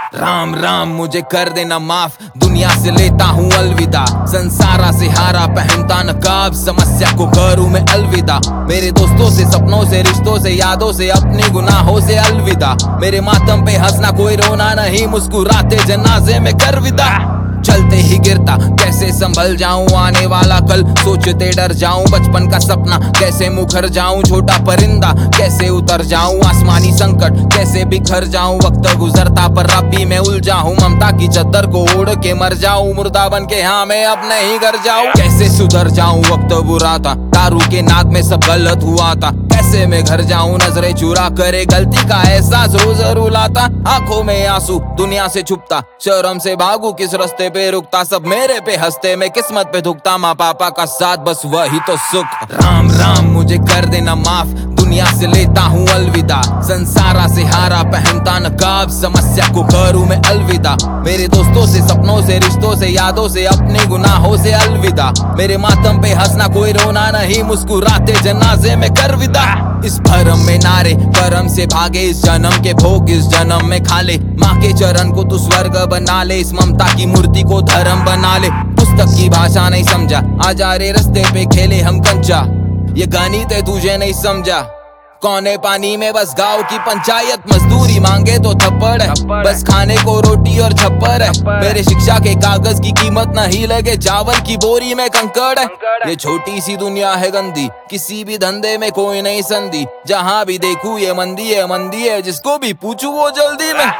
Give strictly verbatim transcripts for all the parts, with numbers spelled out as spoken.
राम राम मुझे कर देना माफ, दुनिया से लेता हूँ अलविदा। संसारा से हारा पहनता नकाब, समस्या को करूँ मैं अलविदा। मेरे दोस्तों से, सपनों से, रिश्तों से, यादों से, अपनी गुनाहों से अलविदा। मेरे मातम पे हंसना कोई रोना नहीं, मुस्कुराते जनाजे में कर विदा। चलते ही गिरता कैसे संभल जाऊं, आने वाला कल सोचते डर जाऊं। बचपन का सपना कैसे मुखर जाऊं, छोटा परिंदा कैसे उतर जाऊं। आसमानी संकट कैसे बिखर जाऊं, वक्त गुजरता पर अब भी मैं उलझा हूं। ममता की चद्दर को ओढ़ के मर जाऊं, मुर्दा बन के हाँ मैं अब नहीं घर जाऊं। कैसे सुधर जाऊं, वक्त बुरा था, दारू के नाद में सब गलत हुआ था। कैसे मैं घर जाऊं, नजरें चुरा करे, गलती का एहसास रोज रुलाता। आंखों में आंसू दुनिया से छुपता, शर्म से भागू किस रास्ते पे रुकता। सब मेरे पे हंसते, मैं किस्मत पे धुकता। माँ पापा का साथ बस वही तो सुख। राम राम मुझे कर देना माफ, दुनिया से लेता हूँ अलविदा। संसारा से हारा पहनता नकाब, समस्या को करूँ मैं अलविदा। मेरे दोस्तों से, सपनों से, रिश्तों से, यादों से, अपने गुनाहों से अलविदा। मेरे मातम पे हंसना कोई रोना नहीं, मुस्कुराते जनाजे में कर विदा। इस भरम में नारे करम से भागे, इस जन्म के भोग इस जन्म में खा ले। माँ के चरण को तू स्वर्ग बना ले, इस ममता की मूर्ति को धर्म बना ले। पुस्तक की भाषा नहीं समझा, आजा रे रस्ते पे खेले हम कंचा। ये गणित है तुझे नहीं समझा, कौने पानी में बस गाँव की पंचायत। मजदूरी मांगे तो थप्पड़ है, बस खाने को रोटी और छप्पर है। मेरे शिक्षा के कागज की कीमत नहीं लगे, चावल की बोरी में कंकड़ है। ये छोटी सी दुनिया है गंदी, किसी भी धंधे में कोई नहीं संधि। जहाँ भी देखूं ये मंदी है मंदी है, जिसको भी पूछूं वो जल्दी में।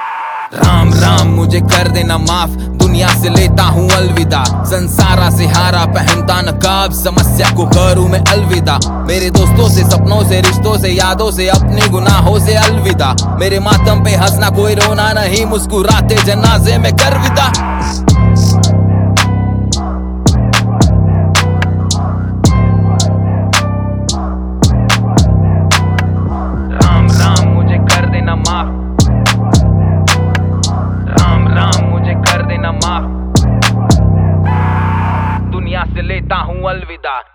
राम राम मुझे कर देना माफ, दुनिया से लेता हूँ अलविदा। संसारा से हारा पहनता नकाब, समस्या को करूँ मैं अलविदा। मेरे दोस्तों से, सपनों से, रिश्तों से, यादों से, अपनी गुनाहों से अलविदा। मेरे मातम पे हंसना कोई रोना नहीं, मुस्कुराते जनाजे में कर विदा। राम राम मुझे कर देना माफ, दुनिया से लेता हूँ अलविदा।